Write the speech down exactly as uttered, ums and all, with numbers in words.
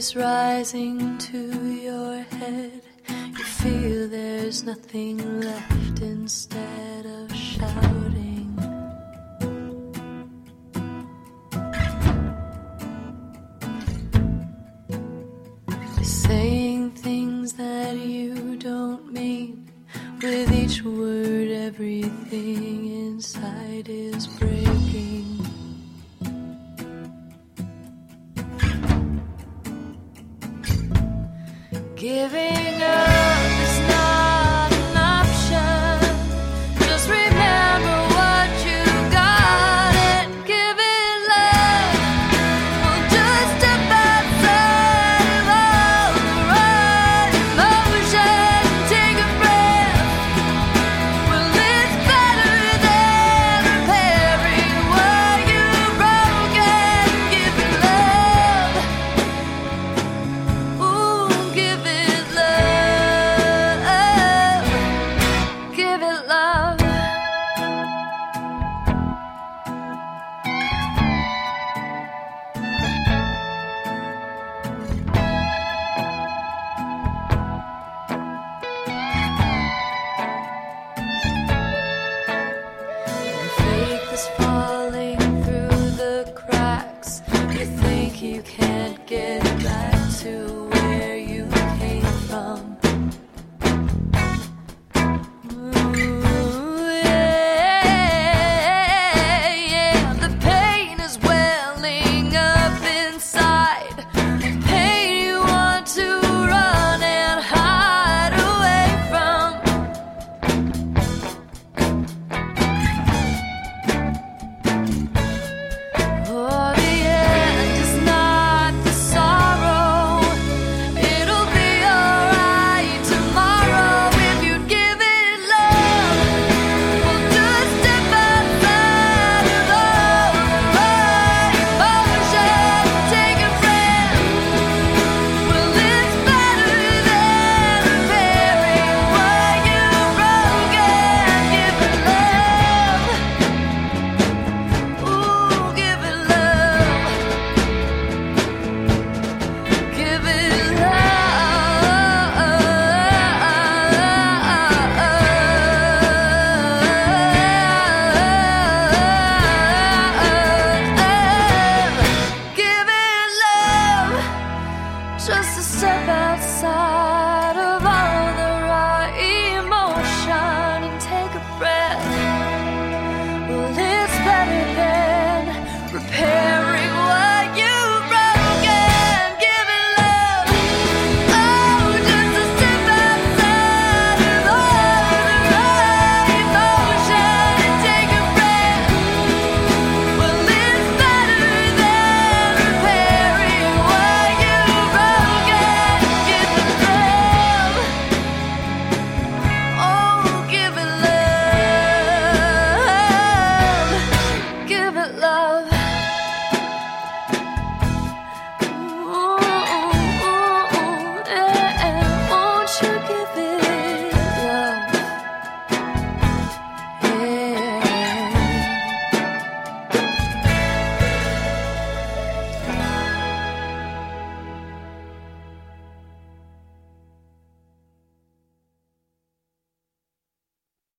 is rising to your head. You feel there's nothing left instead of shouting. Saying things that you don't mean. With each word, everything inside is breaking. Giving up is not an option. Just remember what you got and give it love. We'll just step outside of all the right emotion. Take a breath. Well, it's better than repairing what you broke and give it love. Ooh, give it love. Give it love. Faith is falling through the cracks. You think you can't get back to where you came from. Ooh, yeah, yeah. The pain is welling up inside. Pain you want to run and hide away from. Oh, the end is not the sorrow. It'll be alright tomorrow if you give it love. We'll just step outside of all the right emotion. Take a breath. Well, it's better than repairing what you broke and give it love. Ooh, give it love. Give it love. Give it love. Just a step outside of all the raw emotion and take a breath. Well, it's better than repairing what you broke and give it love. Oh, just a step outside of all the right emotion and take a breath. Well, it's better than repairing what you broke and give it love. Oh, give it love. Give it love.